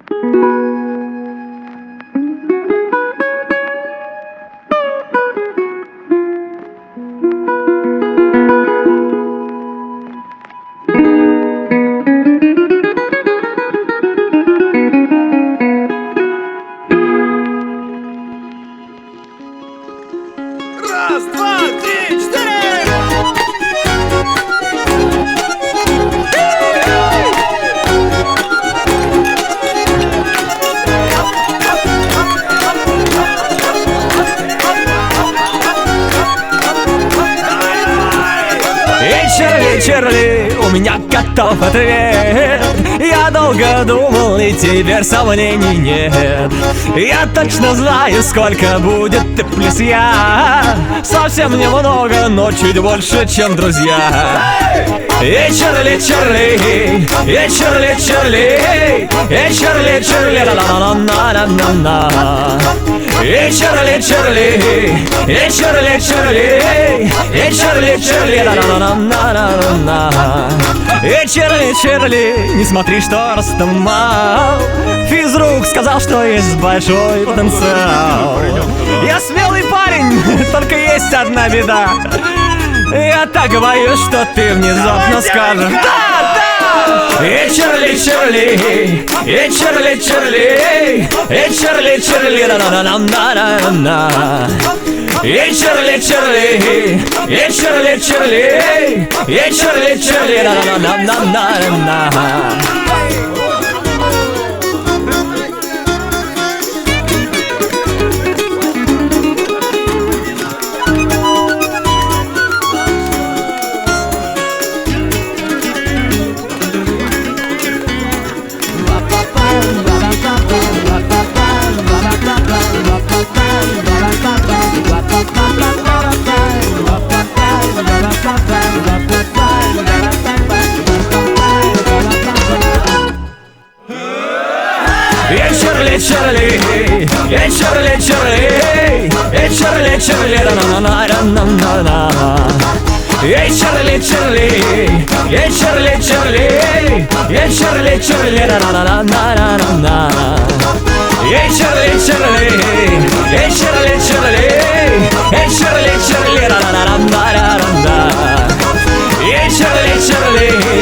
Раз, два, три, четыре! Чарли, Чарли, у меня готов ответ. Я долго думал, и теперь сомнений нет. Я точно знаю, сколько будет ты плюс я. Совсем немного, но чуть больше, чем друзья. Эй, Чарли, Чарли, эй, Чарли, Чарли, эй, Чарли, Чарли, ла-ла-ла-ла-ла-ла-ла. Эй, Чарли, Чарли, эй, Чарли, Чарли, эй, Чарли, Чарли, ла-ла-ла-ла-ла-ла. Эй, Чарли, Чарли, не смотри, что ростом мал. Физрук сказал, что есть большой потенциал. Я смелый парень, только есть одна беда. Я так боюсь, что ты внезапно скажешь да, да! Эй, Чарли, Чарли, эй, Чарли, Чарли, эй, Чарли, Чарли, на-на-на-на-на-на. Эй, Чарли, Чарли, эй, Чарли, Чарли, эй, Чарли, Чарли, на-на-на-на-на-на. Эй, Чарли, Чарли, эй, Чарли, Чарли, эй, Чарли, Чарли, на-на-на-на-на-на. Эй, Чарли, Чарли, эй, Чарли, Чарли, эй, Чарли, Чарли, на-на-на-на-на-на. Эй, Чарли, Чарли, эй, Чарли, Чарли, эй, Чарли, Чарли, на-на-на-на-на-на. Эй, Чарли, Чарли,